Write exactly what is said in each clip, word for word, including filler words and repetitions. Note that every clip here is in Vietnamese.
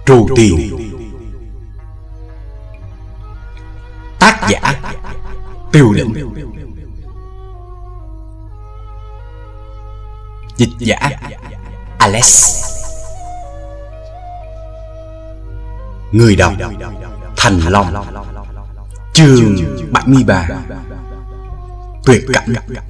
Trù Tiền. Tác giả Tiêu Định. Dịch giả Alex. Người đọc Thành Long. Chương bảy mươi ba. Tuyệt cảnh.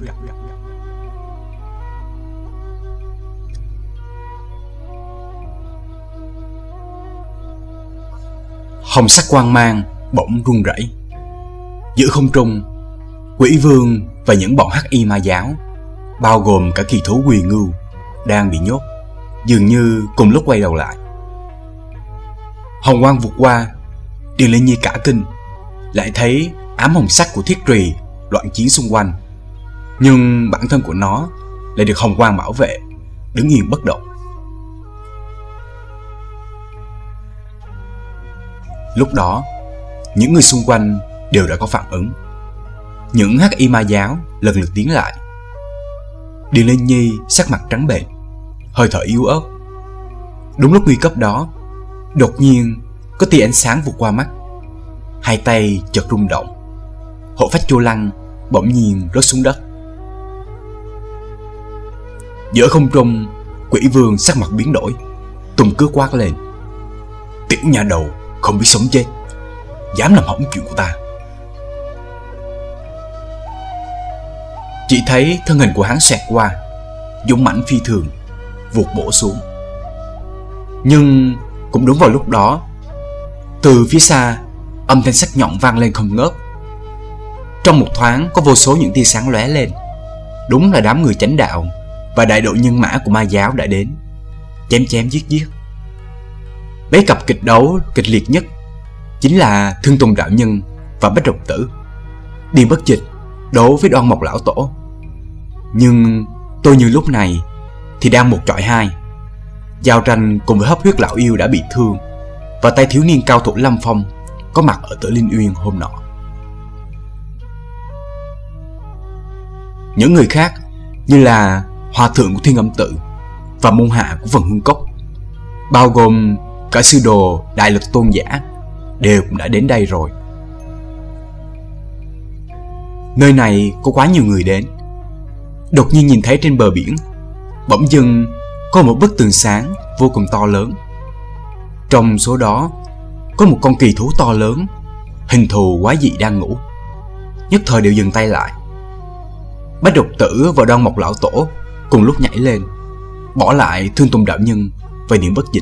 Hồng sắc quang mang bỗng rung rẩy. Giữa không trung, Quỷ Vương và những bọn hắc y ma giáo, bao gồm cả kỳ thú Quỳ Ngưu, đang bị nhốt, dường như cùng lúc quay đầu lại. Hồng quang vụt qua, Điền Lê Nhi cả kinh, lại thấy ám hồng sắc của thiết trùy loạn chiến xung quanh, nhưng bản thân của nó lại được hồng quang bảo vệ, đứng yên bất động. Lúc đó, những người xung quanh đều đã có phản ứng. Những hắc y ma giáo lần lượt tiến lại. Điền Lê Nhi sắc mặt trắng bệch, hơi thở yếu ớt. Đúng lúc nguy cấp đó, đột nhiên có tia ánh sáng vụt qua mắt. Hai tay chợt rung động, hộ phách Chu Lăng bỗng nhiên rớt xuống đất. Giữa không trung, Quỷ Vương sắc mặt biến đổi, tung cước quát lên: "Tiểu nhà đầu không biết sống chết, dám làm hỏng chuyện của ta!" Chỉ thấy thân hình của hắn xoẹt qua, dũng mãnh phi thường, vụt bổ xuống. Nhưng cũng đúng vào lúc đó, từ phía xa, âm thanh sắc nhọn vang lên không ngớt. Trong một thoáng có vô số những tia sáng lóe lên. Đúng là đám người chánh đạo và đại đội nhân mã của ma giáo đã đến, chém chém giết giết. Mấy cặp kịch đấu kịch liệt nhất chính là Thương Tùng đạo nhân và Bách Độc Tử. Điền Bất Dịch đấu với Đoan Mộc lão tổ. Nhưng tôi như lúc này thì đang một chọi hai, giao tranh cùng với Hấp Huyết lão yêu đã bị thương, và tay thiếu niên cao thủ Lâm Phong có mặt ở Tử Linh Uyên hôm nọ. Những người khác như là Hòa thượng của Thiên Âm Tự và môn hạ của Vân Hương Cốc, bao gồm cả sư đồ Đại Lực Tôn giả, đều cũng đã đến đây rồi. Nơi này có quá nhiều người đến. Đột nhiên nhìn thấy trên bờ biển, bỗng dưng có một bức tường sáng vô cùng to lớn. Trong số đó có một con kỳ thú to lớn, hình thù quái dị đang ngủ. Nhất thời đều dừng tay lại. Bách Độc Tử và Đoan Mộc lão tổ cùng lúc nhảy lên, bỏ lại Thương Tùng đạo nhân và Điền Bất Dịch.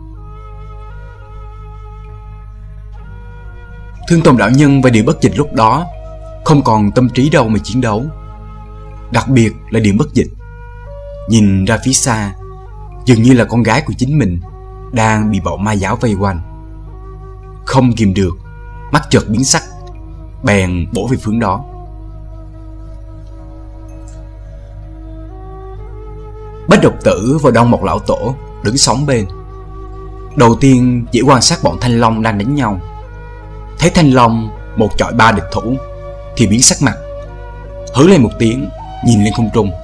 Thương Tùng đạo nhân và Điền Bất Dịch lúc đó không còn tâm trí đâu mà chiến đấu. Đặc biệt là Điền Bất Dịch, nhìn ra phía xa, dường như là con gái của chính mình đang bị bọn ma giáo vây quanh. Không kìm được, mắt chợt biến sắc, bèn bổ về hướng đó. Bách Độc Tử và Đoan Mộc lão tổ đứng sóng bên. Đầu tiên chỉ quan sát bọn Thanh Long đang đánh nhau. Thấy Thanh Long một chọi ba địch thủ thì biến sắc mặt, hứ lên một tiếng, nhìn lên không trung.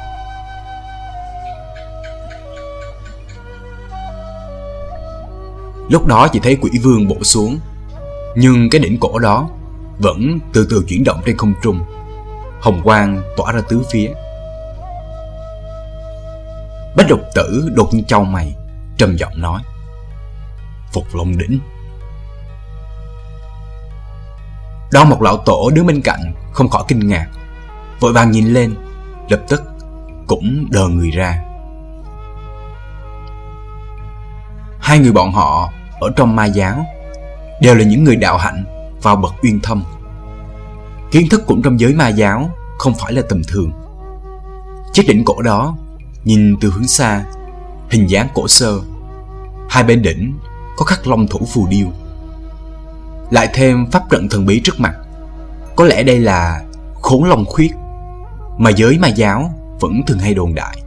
Lúc đó chỉ thấy Quỷ Vương bổ xuống, nhưng cái đỉnh cổ đó vẫn từ từ chuyển động trên không trung, hồng quang tỏa ra tứ phía. Bách Độc Tử đột nhiên chau mày, trầm giọng nói: "Phục Long đỉnh." Đoan Mộc lão tổ đứng bên cạnh không khỏi kinh ngạc, vội vàng nhìn lên, lập tức cũng đờ người ra. Hai người bọn họ ở trong ma giáo đều là những người đạo hạnh vào bậc uyên thâm, kiến thức cũng trong giới ma giáo không phải là tầm thường. Chiếc đỉnh cổ đó nhìn từ hướng xa, hình dáng cổ sơ, hai bên đỉnh có khắc long thủ phù điêu, lại thêm pháp trận thần bí trước mặt. Có lẽ đây là Khốn Long Khuyết mà giới ma giáo vẫn thường hay đồn đại.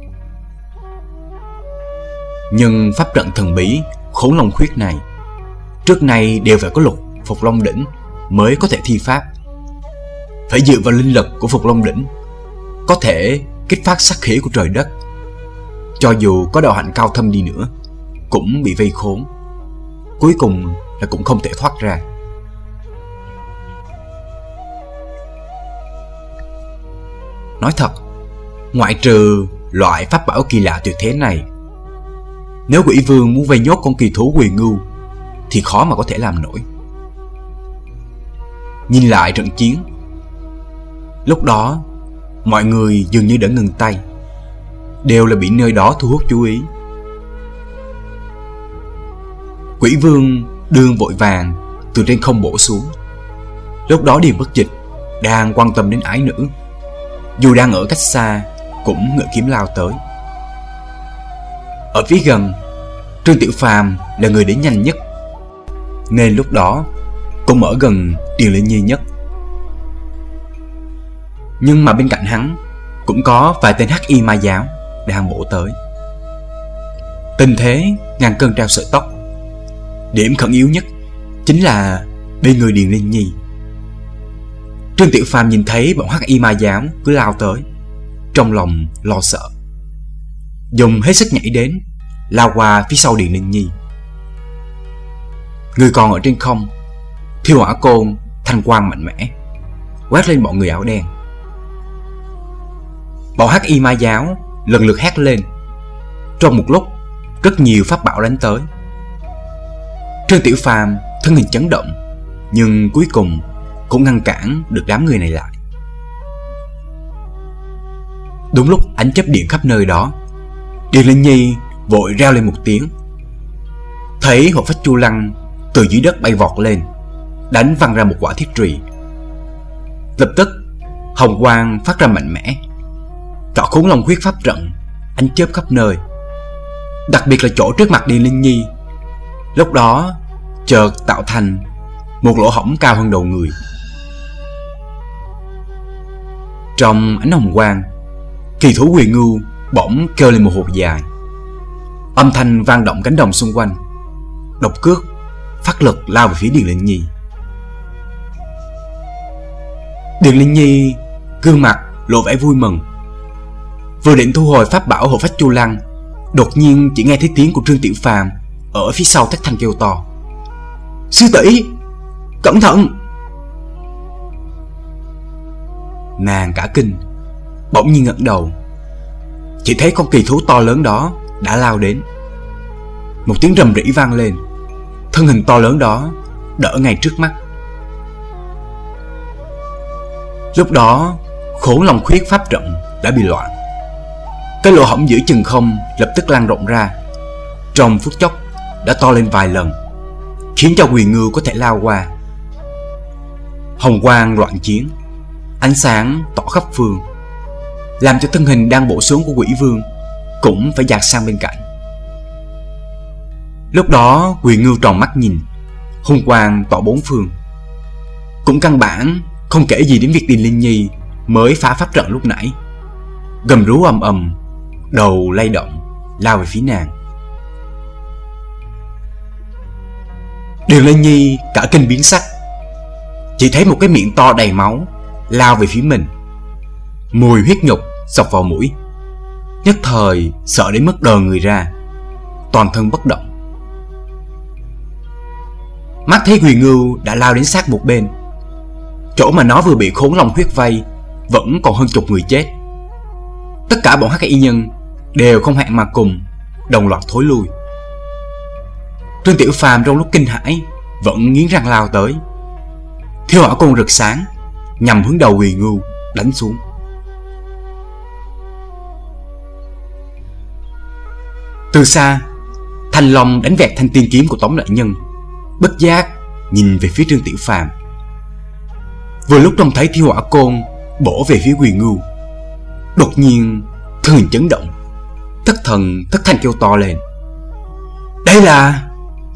Nhưng pháp trận thần bí Khốn Long Khuyết này trước nay đều phải có lục Phục Long đỉnh mới có thể thi pháp. Phải dựa vào linh lực của Phục Long đỉnh có thể kích phát sát khí của trời đất. Cho dù có đạo hạnh cao thâm đi nữa cũng bị vây khốn, cuối cùng là cũng không thể thoát ra. Nói thật, ngoại trừ loại pháp bảo kỳ lạ tuyệt thế này, nếu quỷ vương muốn vây nhốt con kỳ thú Huyền Ngưu thì khó mà có thể làm nổi. Nhìn lại trận chiến, lúc đó mọi người dường như đã ngừng tay, đều là bị nơi đó thu hút chú ý. Quỷ vương đương vội vàng từ trên không bổ xuống. Lúc đó Điền Bất Dịch đang quan tâm đến ái nữ, dù đang ở cách xa cũng ngự kiếm lao tới. Ở phía gần, Trương Tiểu Phàm là người đến nhanh nhất, nên lúc đó cũng ở gần Điền Linh Nhi nhất. Nhưng mà bên cạnh hắn cũng có vài tên hắc y ma giáo đang bổ tới. Tình thế ngàn cân treo sợi tóc. Điểm khẩn yếu nhất chính là bên người Điền Linh Nhi. Trương Tiểu Phàm nhìn thấy bọn hắc y ma giáo cứ lao tới, trong lòng lo sợ, dùng hết sức nhảy đến, lao qua phía sau Điền Linh Nhi. Người còn ở trên không, thiêu hỏa côn thanh quang mạnh mẽ quét lên bọn người áo đen. Bọn hắc y ma giáo lần lượt hét lên. Trong một lúc, rất nhiều pháp bảo đánh tới. Trương Tiểu Phàm thân hình chấn động, nhưng cuối cùng cũng ngăn cản được đám người này lại. Đúng lúc ánh chớp điện khắp nơi đó, Điền Linh Nhi vội reo lên một tiếng. Thấy hộp phách chu lăng từ dưới đất bay vọt lên, đánh văng ra một quả thiết trùy. Lập tức hồng quang phát ra mạnh mẽ, trọ Khốn Long Huyết pháp trận ánh chớp khắp nơi, đặc biệt là chỗ trước mặt Điền Linh Nhi. Lúc đó chợt tạo thành một lỗ hổng cao hơn đầu người. Trong ánh hồng quang, kỳ thú Huyền Ngưu bỗng kêu lên một hộp dài, âm thanh vang động cánh đồng xung quanh. Độc cước phát lực lao về phía Điền Linh Nhi. Điền Linh Nhi gương mặt lộ vẻ vui mừng, vừa định thu hồi pháp bảo hộ phách chu lăng, đột nhiên chỉ nghe thấy tiếng của Trương Tiểu Phàm ở phía sau thất thanh kêu to: "Sư tỷ, cẩn thận!" Nàng cả kinh, bỗng nhiên ngẩng đầu, chỉ thấy con kỳ thú to lớn đó đã lao đến. Một tiếng rầm rĩ vang lên, thân hình to lớn đó đỡ ngay trước mắt. Lúc đó Khốn Long Khuyết pháp trận đã bị loạn, cái lỗ hổng giữa chừng không lập tức lan rộng ra, trong phút chốc đã to lên vài lần, khiến cho Huyền Ngưu có thể lao qua. Hồng quang loạn chiến, ánh sáng tỏ khắp phương, làm cho thân hình đang bổ xuống của Quỷ Vương cũng phải dạt sang bên cạnh. Lúc đó Huyền Ngưu tròn mắt nhìn, hung quang tỏ bốn phương, cũng căn bản không kể gì đến việc Điền Linh Nhi mới phá pháp trận lúc nãy. Gầm rú ầm ầm, đầu lay động lao về phía nàng. Điền Linh Nhi cả kinh biến sắc, chỉ thấy một cái miệng to đầy máu lao về phía mình, mùi huyết nhục xộc vào mũi, nhất thời sợ đến mức đờ người ra, toàn thân bất động. Mắt thấy Huyền Ngưu đã lao đến sát một bên, chỗ mà nó vừa bị Khốn Long Huyết vây vẫn còn hơn chục người chết. Tất cả bọn hắc y nhân đều không hẹn mà cùng, đồng loạt thối lui. Trương Tiểu Phàm trong lúc kinh hãi vẫn nghiến răng lao tới, thiêu hỏa côn rực sáng nhằm hướng đầu Huyền Ngưu đánh xuống. Từ xa, Thanh Long đánh vẹt thanh tiên kiếm của Tống đại nhân, bất giác nhìn về phía Trương Tiểu Phàm. Vừa lúc trông thấy thiêu hỏa côn bổ về phía Huyền Ngưu, đột nhiên thân hình chấn động, thất thần thất thanh kêu to lên: "Đây là..."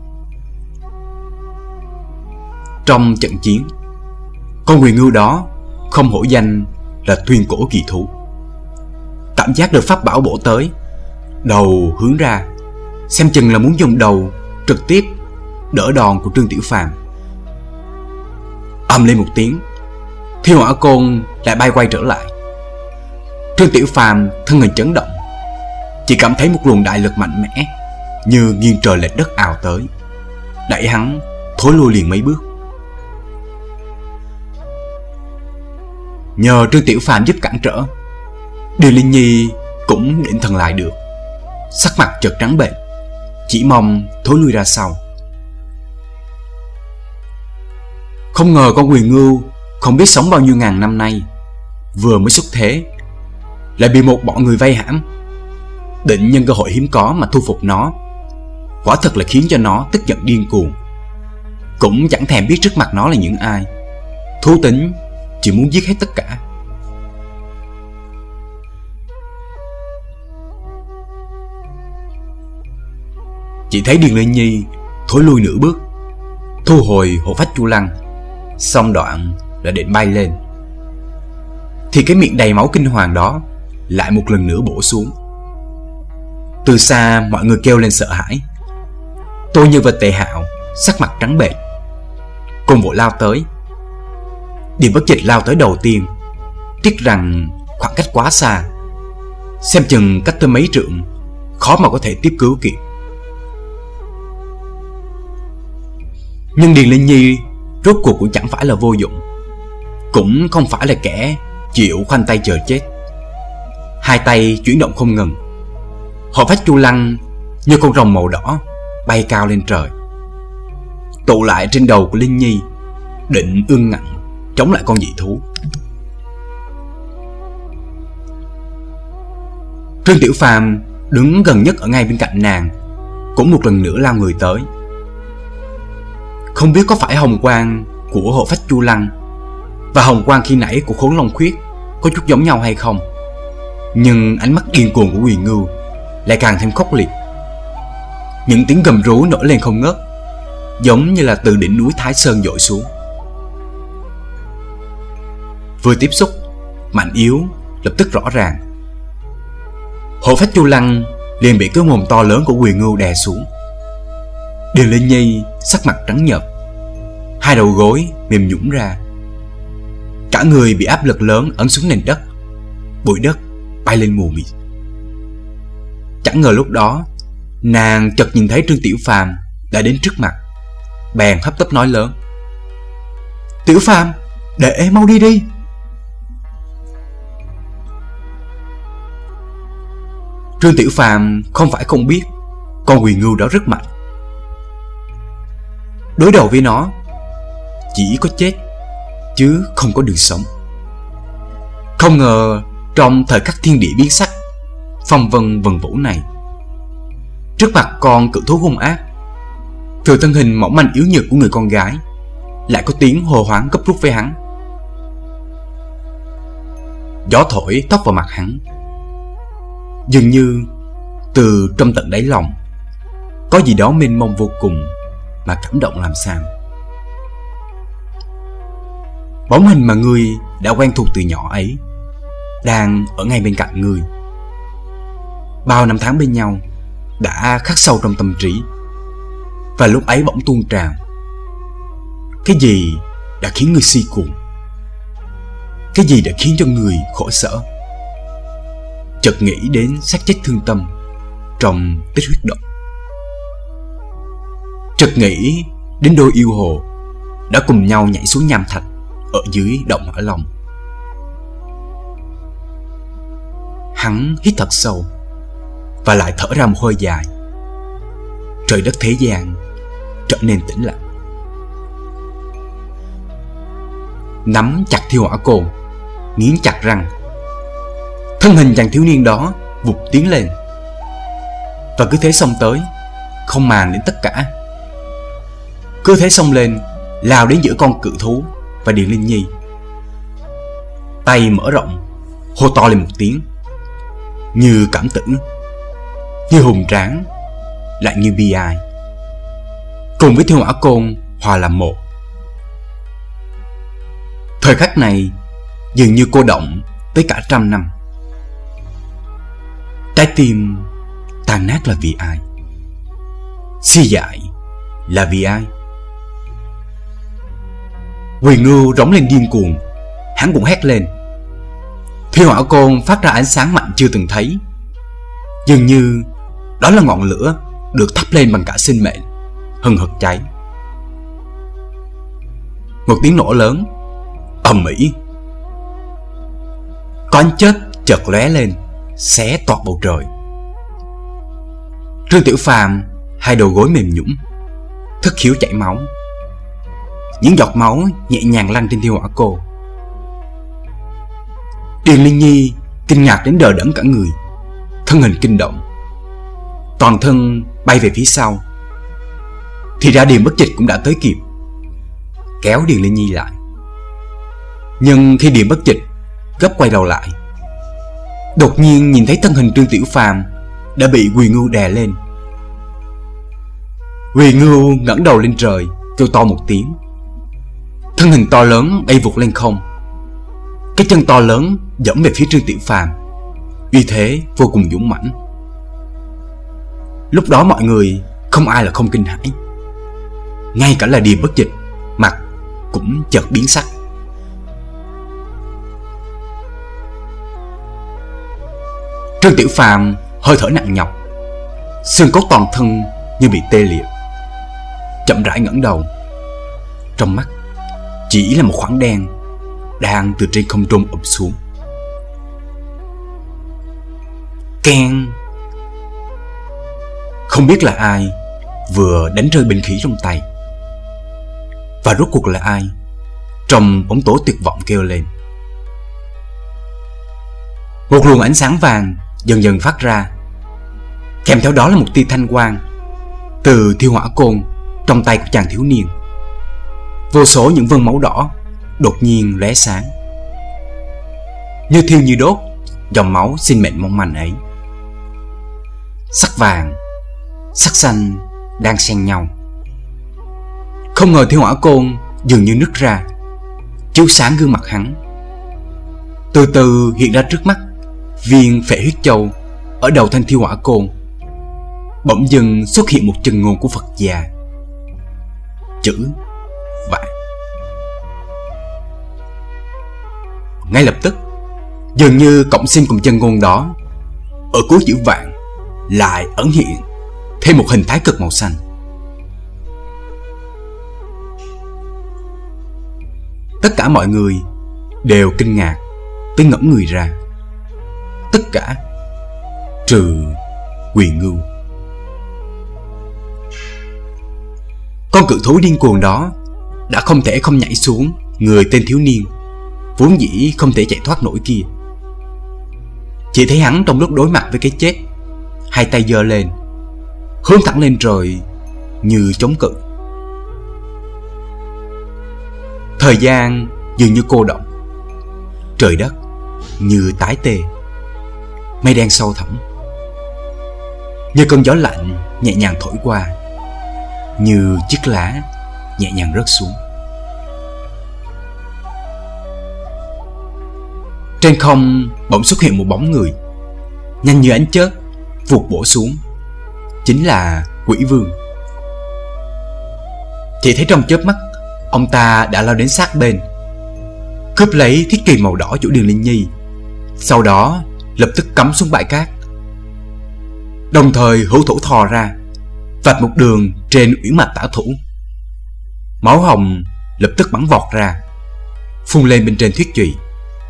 Trong trận chiến, con Huyền Ngưu đó không hổ danh là thuyền cổ kỳ thú. Cảm giác được pháp bảo bổ tới, đầu hướng ra, xem chừng là muốn dùng đầu trực tiếp đỡ đòn của Trương Tiểu Phàm. Ầm lên một tiếng, thiêu hỏa côn lại bay quay trở lại. Trương Tiểu Phàm thân hình chấn động, chỉ cảm thấy một luồng đại lực mạnh mẽ như nghiêng trời lệch đất ào tới, đẩy hắn thối lui liền mấy bước. Nhờ Trương Tiểu Phàm giúp cản trở, Điền Linh Nhi cũng định thần lại được, sắc mặt chợt trắng bệch, chỉ mong thối lui ra sau. Không ngờ con Huyền Ngưu không biết sống bao nhiêu ngàn năm nay, vừa mới xuất thế lại bị một bọn người vây hãm, định nhân cơ hội hiếm có mà thu phục nó. Quả thật là khiến cho nó tức giận điên cuồng, cũng chẳng thèm biết trước mặt nó là những ai. Thú tính chỉ muốn giết hết tất cả. Chỉ thấy Điền Linh Nhi thối lui nửa bước, thu hồi hộ phách chu lăng, xong đoạn là định bay lên, thì cái miệng đầy máu kinh hoàng đó lại một lần nữa bổ xuống. Từ xa mọi người kêu lên sợ hãi. Tô Như và Tề Hạo sắc mặt trắng bệch, cùng vội lao tới. Điền Bất Dịch lao tới đầu tiên, tiếc rằng khoảng cách quá xa, xem chừng cách tới mấy trượng, khó mà có thể tiếp cứu kịp. Nhưng Điền Linh Nhi rốt cuộc cũng chẳng phải là vô dụng, cũng không phải là kẻ chịu khoanh tay chờ chết. Hai tay chuyển động không ngừng, hộ phách chu lăng như con rồng màu đỏ bay cao lên trời, tụ lại trên đầu của Linh Nhi, định ương ngạnh chống lại con dị thú. Trương Tiểu Phàm đứng gần nhất ở ngay bên cạnh nàng cũng một lần nữa lao người tới. Không biết có phải hồng quang của hộ phách chu lăng và hồng quang khi nãy của Khốn Long Khuyết có chút giống nhau hay không, nhưng ánh mắt điên cuồng của Huyền Ngưu lại càng thêm khốc liệt. Những tiếng gầm rú nổi lên không ngớt, giống như là từ đỉnh núi Thái Sơn dội xuống. Vừa tiếp xúc, mạnh yếu lập tức rõ ràng. Hộ phách chu lăng liền bị cái mồm to lớn của Huyền Ngưu đè xuống. Điền Linh Nhi sắc mặt trắng nhợt, hai đầu gối mềm nhũn ra, cả người bị áp lực lớn ấn xuống nền đất, bụi đất bay lên mù mịt. Chẳng ngờ lúc đó nàng chợt nhìn thấy Trương Tiểu Phàm đã đến trước mặt, bèn hấp tấp nói lớn: "Tiểu Phàm, để em mau đi đi." Trương Tiểu Phàm không phải không biết con Huyền Ngưu đó rất mạnh, đối đầu với nó chỉ có chết chứ không có đường sống. Không ngờ trong thời khắc thiên địa biến sắc, phong vân vần vũ này, trước mặt con cự thú hung ác, từ thân hình mỏng manh yếu nhược của người con gái lại có tiếng hô hoán gấp rút với hắn. Gió thổi tóc vào mặt hắn, dường như từ trong tận đáy lòng có gì đó mênh mông vô cùng mà cảm động làm sao. Bóng hình mà ngươi đã quen thuộc từ nhỏ ấy đang ở ngay bên cạnh ngươi. Bao năm tháng bên nhau đã khắc sâu trong tâm trí, và lúc ấy bỗng tuôn trào. Cái gì đã khiến ngươi si cuồng? Cái gì đã khiến cho người khổ sở? Chợt nghĩ đến xác chết thương tâm trong tích huyết động, chợt nghĩ đến đôi yêu hồ đã cùng nhau nhảy xuống nham thạch ở dưới động Hỏa Long. Hắn hít thật sâu và lại thở ra một hơi dài. Trời đất thế gian trở nên tĩnh lặng. Nắm chặt thiêu hỏa côn, nghiến chặt răng, thân hình chàng thiếu niên đó vụt tiến lên, và cứ thế xông tới, không màng đến tất cả. Cứ thế xông lên, lao đến giữa con cự thú và Điền Linh Nhi. Tay mở rộng, hô to lên một tiếng, như cảm tử, như hùng tráng, lại như bi ai, cùng với thiêu hỏa côn hòa làm một. Thời khắc này dường như cô động tới cả trăm năm. Trái tim tan nát là vì ai? Si dại là vì ai? Huyền Ngưu rống lên điên cuồng, hắn cũng hét lên. Thiêu hỏa côn phát ra ánh sáng mạnh chưa từng thấy, dường như đó là ngọn lửa được thắp lên bằng cả sinh mệnh, hừng hực cháy. Một tiếng nổ lớn ầm ĩ, có ánh chớp chợt lóe lên, xé toạc bầu trời. Trương Tiểu Phàm hai đầu gối mềm nhũn, thất khiếu chảy máu. Những giọt máu nhẹ nhàng lăn trên Thiêu Hỏa Cô. Điền Liên Nhi kinh ngạc đến đờ đẫn cả người, thân hình kinh động, toàn thân bay về phía sau. Thì ra Điền Bất Dịch cũng đã tới kịp, kéo Điền Liên Nhi lại. Nhưng khi Điền Bất Dịch gấp quay đầu lại, đột nhiên nhìn thấy thân hình Trương Tiểu Phàm đã bị Quỳ Ngưu đè lên. Quỳ Ngưu ngẩng đầu lên trời, kêu to một tiếng. Thân hình to lớn bay vụt lên không. Cái chân to lớn dẫm về phía Trương Tiểu Phàm, uy thế vô cùng dũng mãnh. Lúc đó mọi người không ai là không kinh hãi. Ngay cả là Điền Bất Dịch mặt cũng chợt biến sắc. Trương Tiểu Phàm hơi thở nặng nhọc, xương cốt toàn thân như bị tê liệt, chậm rãi ngẩng đầu. Trong mắt chỉ là một khoảng đen đang từ trên không trung ập xuống. Keng! Không biết là ai vừa đánh rơi binh khí trong tay, và rốt cuộc là ai trong bóng tối tuyệt vọng kêu lên. Một luồng ánh sáng vàng dần dần phát ra, kèm theo đó là một tia thanh quang từ Thiêu Hỏa Côn trong tay của chàng thiếu niên. Vô số những vân máu đỏ đột nhiên lóe sáng, như thiêu như đốt dòng máu sinh mệnh mong manh ấy. Sắc vàng, sắc xanh đang xen nhau. Không ngờ Thiêu Hỏa Côn dường như nứt ra, chiếu sáng gương mặt hắn. Từ từ hiện ra trước mắt viên Phệ Huyết Châu ở đầu thanh Thiêu Hỏa Côn. Bỗng dưng xuất hiện một chân ngôn của Phật già, chữ vạn. Ngay lập tức, dường như cộng sinh cùng chân ngôn đó, ở cuối chữ vạn lại ẩn hiện thêm một hình thái cực màu xanh. Tất cả mọi người đều kinh ngạc tới ngẫm người ra, tất cả trừ Quỳ Ngưu. Con cự thú điên cuồng đó đã không thể không nhảy xuống người tên thiếu niên vốn dĩ không thể chạy thoát nổi kia. Chỉ thấy hắn trong lúc đối mặt với cái chết, hai tay giơ lên, hướng thẳng lên trời như chống cự. Thời gian dường như cô đọng, trời đất như tái tê, mây đen sâu thẳm, như cơn gió lạnh nhẹ nhàng thổi qua, như chiếc lá nhẹ nhàng rớt xuống. Trên không bỗng xuất hiện một bóng người, nhanh như ánh chớp vụt bổ xuống. Chính là Quỷ Vương. Chỉ thấy trong chớp mắt, ông ta đã lao đến sát bên, cướp lấy thiết kỳ màu đỏ chỗ Điền Liên Nhi, sau đó lập tức cắm xuống bãi cát. Đồng thời hữu thủ thò ra, vạch một đường trên uyển mạch tả thủ. Máu hồng lập tức bắn vọt ra, phun lên bên trên thiết chùy.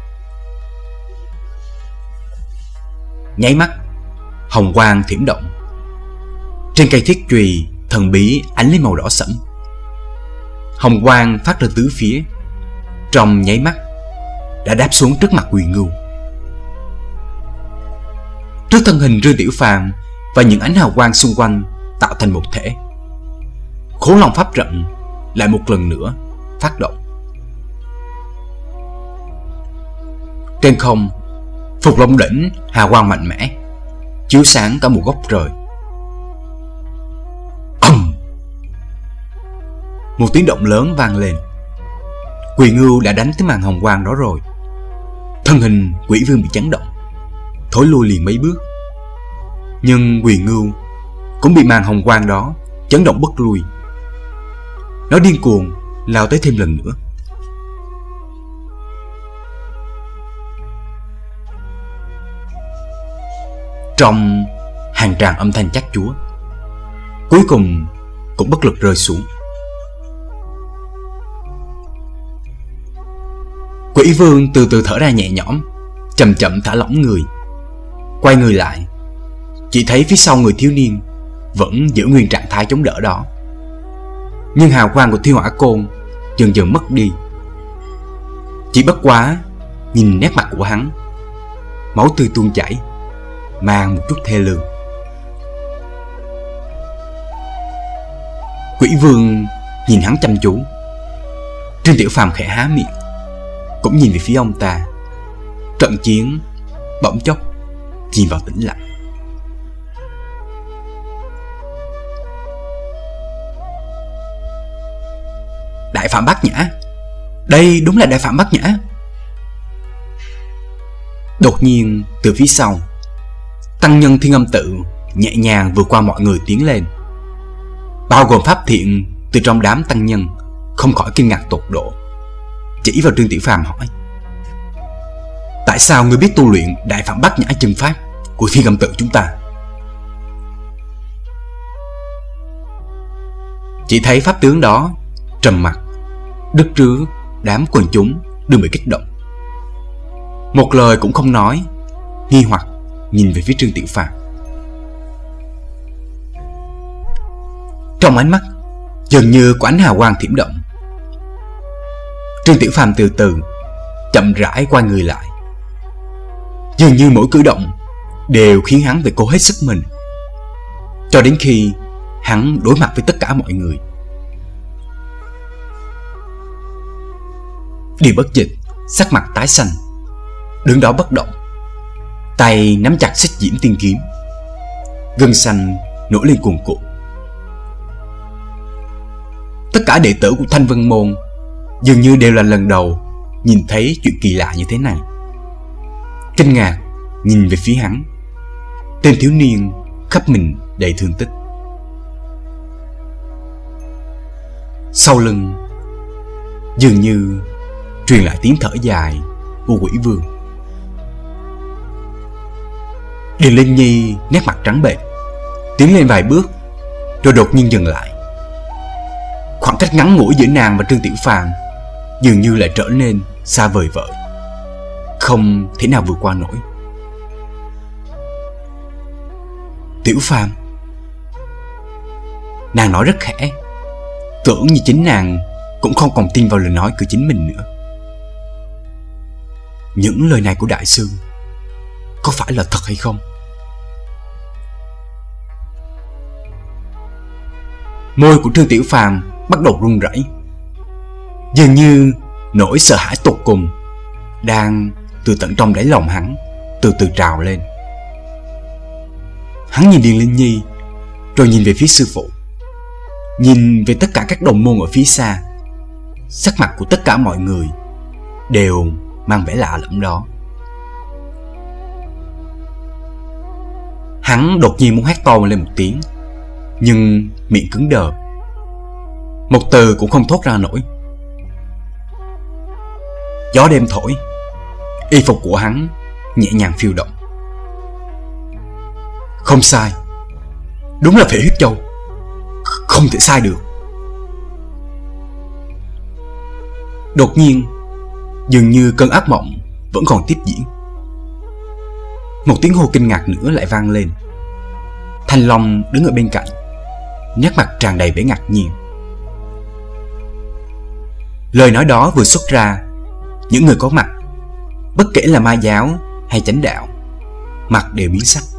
Nháy mắt, hồng quang thiểm động, trên cây thiết chùy thần bí ánh lên màu đỏ sẫm. Hồng quang phát ra tứ phía, trong nháy mắt đã đáp xuống trước mặt Quỳ Ngưu. Trước thân hình Trương Tiểu Phàm và những ánh hào quang xung quanh tạo thành một thể, Khốn Long pháp trận lại một lần nữa phát động. Trên không, Phục Long đỉnh hào quang mạnh mẽ chiếu sáng cả một góc trời. Ầm! Một tiếng động lớn vang lên. Quỳ Ngưu đã đánh tới màn hồng quang đó rồi. Thân hình Quỷ Vương bị chấn động, thối lui liền mấy bước. Nhưng Quỳ Ngưu cũng bị màn hồng quang đó chấn động bất lui. Nó điên cuồng lao tới thêm lần nữa. Trong hàng tràng âm thanh chát chúa, cuối cùng cũng bất lực rơi xuống. Quỷ vương từ từ thở ra nhẹ nhõm, chậm chậm thả lỏng người. Quay người lại, chỉ thấy phía sau người thiếu niên vẫn giữ nguyên trạng thái chống đỡ đó, nhưng hào quang của thiên hỏa côn dần dần mất đi. Chỉ bất quá nhìn nét mặt của hắn, máu tươi tuôn chảy, mang một chút thê lương. Quỷ vương nhìn hắn chăm chú. Trương Tiểu Phàm khẽ há miệng, cũng nhìn về phía ông ta. Trận chiến bỗng chốc chìm vào tĩnh lặng. Đại Phạm Bát Nhã, đây đúng là Đại Phạm Bát Nhã. Đột nhiên từ phía sau, tăng nhân Thiên Âm Tự nhẹ nhàng vượt qua mọi người tiến lên, bao gồm Pháp Thiện. Từ trong đám tăng nhân không khỏi kinh ngạc tột độ, chỉ vào Trương Tiểu Phàm hỏi: tại sao ngươi biết tu luyện Đại Phạm Bát Nhã chân pháp của Thiên Âm Tự chúng ta? Chỉ thấy pháp tướng đó trầm mặc, đức rứa đám quần chúng đừng bị kích động, một lời cũng không nói, nghi hoặc nhìn về phía Trương Tiểu Phàm. Trong ánh mắt dường như có ánh hào quang thiểm động. Trương Tiểu Phàm từ từ chậm rãi quay người lại, dường như mỗi cử động đều khiến hắn phải cố hết sức mình, cho đến khi hắn đối mặt với tất cả mọi người. Điều Bất Dịch sắc mặt tái xanh, đứng đó bất động, tay nắm chặt xích diễm tiên kiếm, gân xanh nổi lên cuồn cuộn. Tất cả đệ tử của Thanh Vân Môn dường như đều là lần đầu nhìn thấy chuyện kỳ lạ như thế này, kinh ngạc nhìn về phía hắn, tên thiếu niên khắp mình đầy thương tích. Sau lưng dường như truyền lại tiếng thở dài của Quỷ Vương. Điền Linh Nhi nét mặt trắng bệch, tiến lên vài bước rồi đột nhiên dừng lại. Khoảng cách ngắn ngủi giữa nàng và Trương Tiểu Phàm dường như lại trở nên xa vời vợi, không thể nào vượt qua nổi. Tiểu Phàm, nàng nói rất khẽ, tưởng như chính nàng cũng không còn tin vào lời nói của chính mình nữa. Những lời này của đại sư có phải là thật hay không? Môi của Trương Tiểu Phàm bắt đầu run rẩy, dường như nỗi sợ hãi tột cùng đang từ tận trong đáy lòng hắn từ từ trào lên. Hắn nhìn Điền Linh Nhi, rồi nhìn về phía sư phụ, nhìn về tất cả các đồng môn ở phía xa. Sắc mặt của tất cả mọi người đều mang vẻ lạ lẫm đó. Hắn đột nhiên muốn hét to lên một tiếng, nhưng miệng cứng đờ, một từ cũng không thốt ra nổi. Gió đêm thổi, y phục của hắn nhẹ nhàng phiêu động. Không sai, đúng là Phệ Huyết Châu, không thể sai được. Đột nhiên, dường như cơn ác mộng vẫn còn tiếp diễn. Một tiếng hô kinh ngạc nữa lại vang lên. Thanh Long đứng ở bên cạnh, nét mặt tràn đầy vẻ ngạc nhiên. Lời nói đó vừa xuất ra, những người có mặt, bất kể là ma giáo hay chánh đạo, mặt đều biến sắc.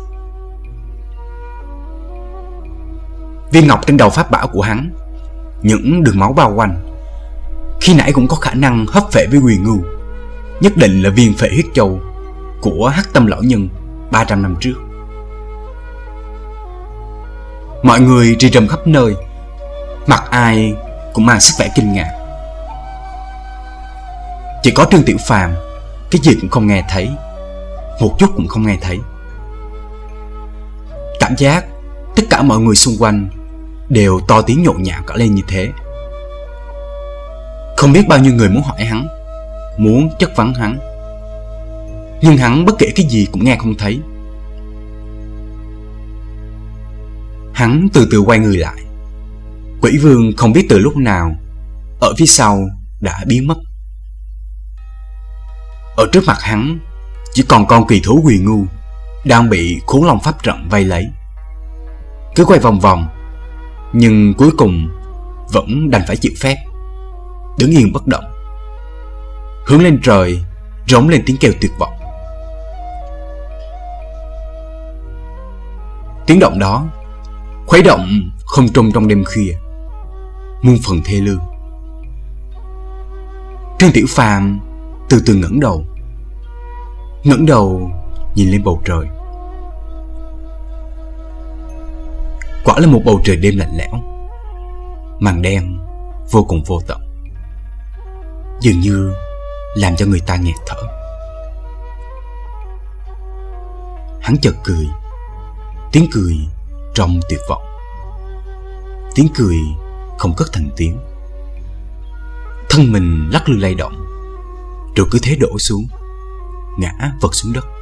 Viên ngọc trên đầu pháp bảo của hắn, những đường máu bao quanh, khi nãy cũng có khả năng hấp phệ với Quyền Ngưu, nhất định là viên Phệ Huyết Châu của Hắc Tâm lão nhân ba trăm năm trước. Mọi người rì rầm khắp nơi, mặt ai cũng mang sắc vẻ kinh ngạc. Chỉ có Trương Tiểu Phàm cái gì cũng không nghe thấy, một chút cũng không nghe thấy. Cảm giác tất cả mọi người xung quanh đều to tiếng nhộn nhạo cả lên như thế. Không biết bao nhiêu người muốn hỏi hắn, muốn chất vấn hắn, nhưng hắn bất kể cái gì cũng nghe không thấy. Hắn từ từ quay người lại. Quỷ Vương không biết từ lúc nào ở phía sau đã biến mất. Ở trước mặt hắn chỉ còn con kỳ thú Quỳ Ngu đang bị Khốn Long pháp trận vây lấy. Cứ quay vòng vòng, nhưng cuối cùng vẫn đành phải chịu phép, đứng yên bất động, hướng lên trời rống lên tiếng kêu tuyệt vọng. Tiếng động đó khuấy động không trung trong đêm khuya, muôn phần thê lương. Trương Tiểu Phàm từ từ ngẩng đầu, ngẩng đầu nhìn lên bầu trời. Quả là một bầu trời đêm lạnh lẽo, màn đen vô cùng vô tận, dường như làm cho người ta nghẹt thở. Hắn chợt cười, tiếng cười trong tuyệt vọng, tiếng cười không cất thành tiếng. Thân mình lắc lư lay động, rồi cứ thế đổ xuống, ngã vật xuống đất.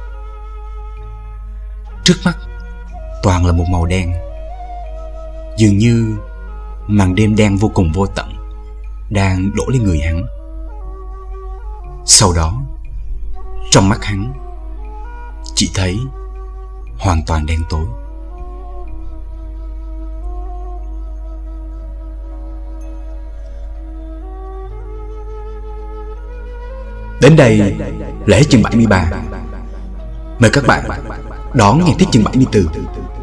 Trước mắt toàn là một màu đen, dường như màn đêm đen vô cùng vô tận đang đổ lên người hắn. Sau đó, trong mắt hắn chỉ thấy hoàn toàn đen tối. Đến đây là hết chương bảy mươi ba. Mời các bạn đón nghe tiếp chương bảy mươi tư.